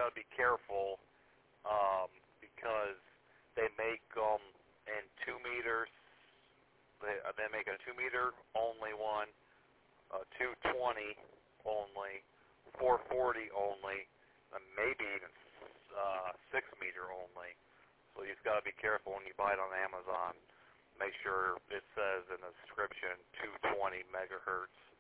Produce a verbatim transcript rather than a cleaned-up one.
got to be careful um, because they make them in two meters. They, uh, they make a two meter only one, uh, two twenty only, four forty only, and maybe even uh, six meter only. So you've got to be careful when you buy it on Amazon. Make sure it says in the description two twenty megahertz.